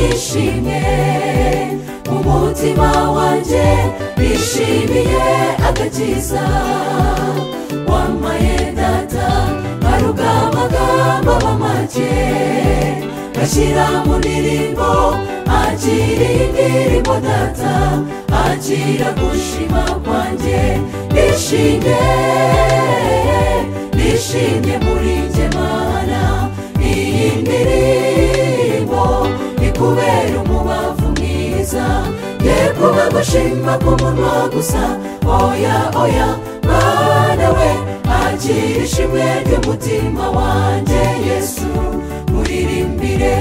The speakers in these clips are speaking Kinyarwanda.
nishimye umutima wanjye nishimiye agakiza wamaye data aruga amagambo make gashyira mu ndirimbo akira indirimbo data akira gushima kwanjye nishimye muri njye Mana iyi ndirimbo ikubera umubavu mwiza ye kuba gushima k'umunwa gusa oya Mana we akira ishimwe ry'umutima wanjye Yesu muririmbire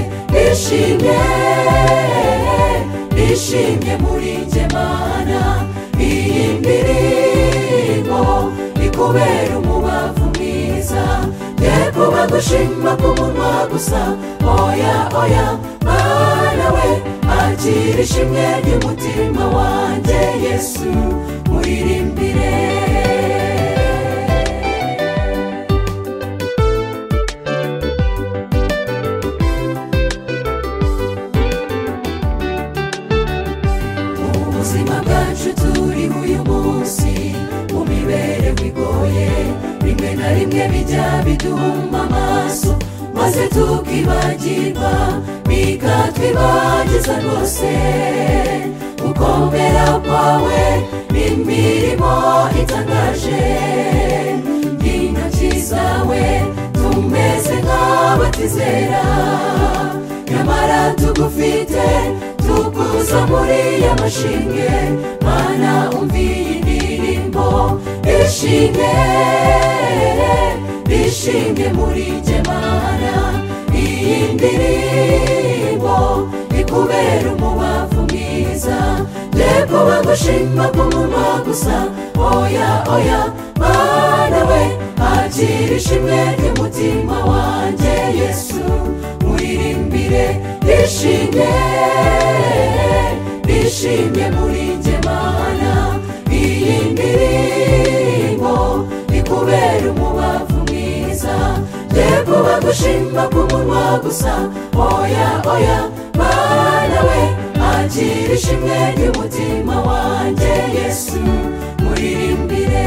nishimye muri njye Mana iyi ndirimbo ikubera umubavu mwiza ye kuba gushima k'umunwa gusa oya Mana we akira ishimwe ry'umutima wanjye Yesu muririmbire ubuzima bwacu turi uyu munsi mu mibereho igoye rimwe na rimwe bijya biduhuma amaso maze tukibagirwa bikatwibagiza rwose gukomera kwawe n'imirimo itangaje intoki zawe tumeze nk'abatizera nyamara tugufite tukuza muri y'amashinge Mana umviye indirimbo nishimye muri njye Mana iyi ndirimbo ikubera umubavu mwiza ye kuba gushima k'umunwa gusa oya Mana we akira ishimwe ry'umutima wanjye Yesu muririmbire nishimye muri njye Mana iyi ndirimbo ikubera umubavu mwiza ye kuba gushima k'umunwa gusa oya Mana we akira ishimwe ry'umutima wanjye Yesu muririmbire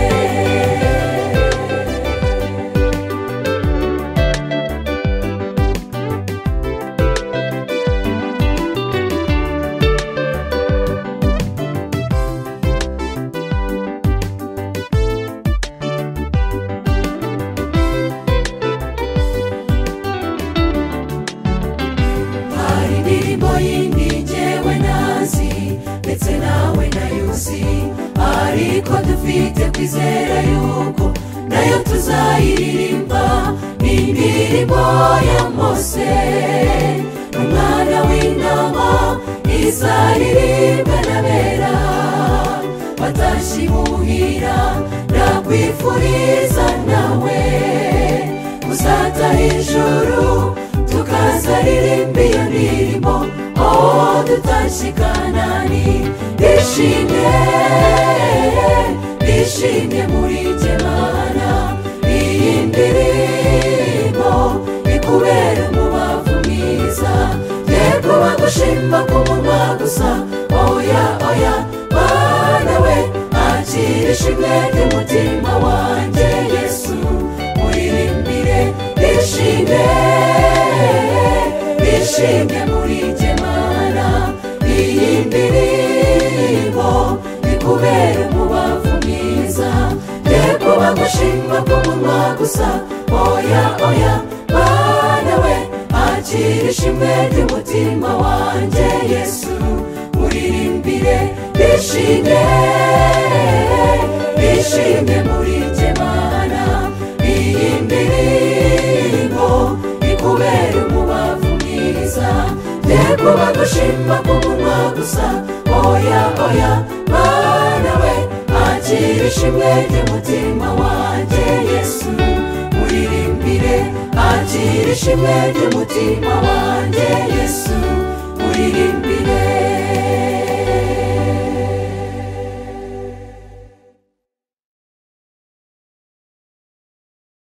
ariko dufite kwizera yuko nayo tuzayiririmba n'indirimbo ya Mose umwana w'intama izaririmbwa n'abera batashye imuhira ndakwifuriza nawe uzataha ijuru tukazaririmba iyo ndirimbo dutashye i Kanani nishimye muri njye Mana iyi ndirimbo ikubera umubavu mwiza ye kuba gushima k'umunwa gusa oya Mana we akira ishimwe ry'umutima wanjye Yesu muririmbire nishimye muri njye Mana iyi ndirimbo ikubera umubavu mwiza ye kuba gushima k'umunwa gusa oya Mana we akira ishimwe ry'umutima wanjye Yesu muririmbire nishimye muri njye Mana iyi ndirimbo ikubera umubavu mwiza ye kuba gushima k'umunwa gusa oya Mana we akira ishimwe ry'umutima wanjye Yesu muririmbire akira ishimwe ry'umutima wanjye